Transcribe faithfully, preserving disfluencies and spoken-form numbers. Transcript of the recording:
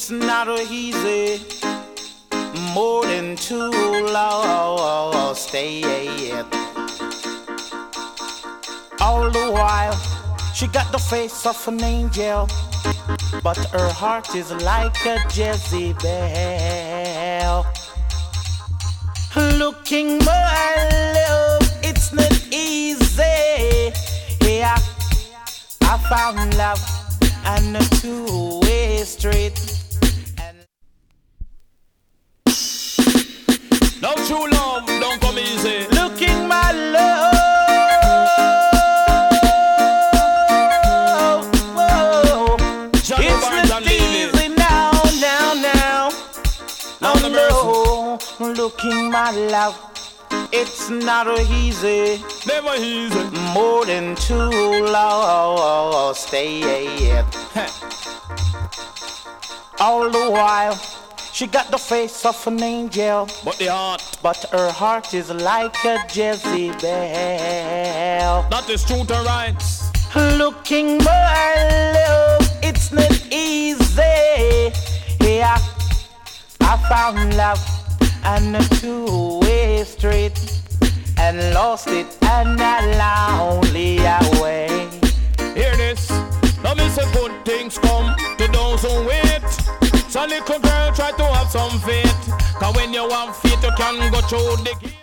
It's not easy, more than too long. Stay all the while. She got the face of an angel, but her heart is like a Jezebel. Looking my love, it's not easy. Yeah, I found love and a two-way street. And no true love don't come easy. Looking my love, whoa, it's not easy now, now, now. No, no, looking my love, it's not easy. Never easy. More than too long. Stay all the while. She got the face of an angel, but the heart, but her heart is like a Jezebel. That is truth and rights. Looking my love, it's not easy. Yeah, I found love and a two-way street, and lost it and a lonely away. Hear this, now me say good things come to those who wait. So little girl try to have some faith, cause when you want faith you can go through the gate.